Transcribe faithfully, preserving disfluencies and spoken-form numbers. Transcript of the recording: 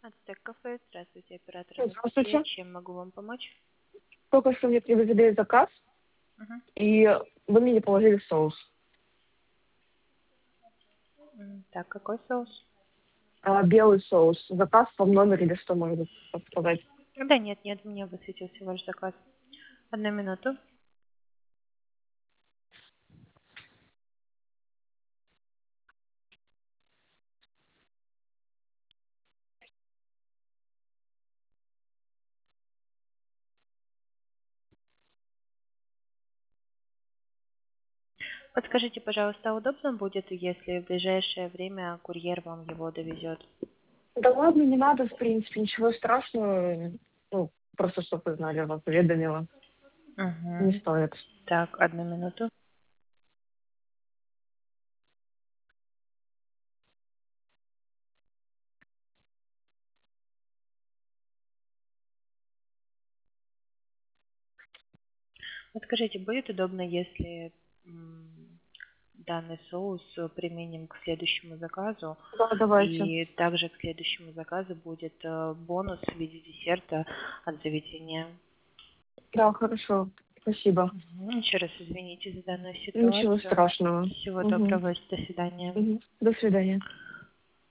Ацтек кафе. Здравствуйте, оператор Здравствуйте. Анастасия. Чем могу вам помочь? Только что мне привезли заказ, Мгм. и вы мне не положили соус. М, Так, какой соус? А, белый соус. Заказ по номеру или что можно сказать? Да нет, нет, мне высветился ваш заказ. Одну минуту. Подскажите, пожалуйста, удобно будет, если в ближайшее время курьер вам его довезет? Да ладно, не надо, в принципе, ничего страшного. Ну, просто чтобы вы знали, вас уведомила. Не Угу. стоит. Так, одну минуту. Подскажите, будет удобно, если м, данный соус э, применим к следующему заказу, Да, давайте. и также к следующему заказу будет э, бонус в виде десерта от заведения. Да, хорошо. Спасибо. Мгм. Еще раз извините за данную Ничего ситуацию. страшного. Всего Угу. доброго, до свидания. Угу. До свидания.